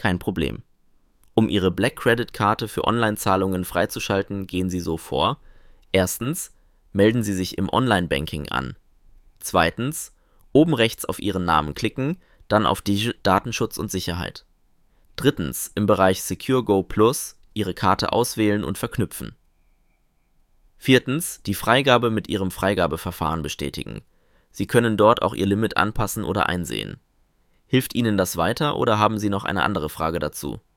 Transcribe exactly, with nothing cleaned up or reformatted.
Kein Problem. Um Ihre Black Credit Karte für Online-Zahlungen freizuschalten, gehen Sie so vor: Erstens, melden Sie sich im Online-Banking an. Zweitens, oben rechts auf Ihren Namen klicken, dann auf Digi- Datenschutz und Sicherheit. Drittens, im Bereich Secure Go Plus Ihre Karte auswählen und verknüpfen. Viertens, die Freigabe mit Ihrem Freigabeverfahren bestätigen. Sie können dort auch Ihr Limit anpassen oder einsehen. Hilft Ihnen das weiter oder haben Sie noch eine andere Frage dazu?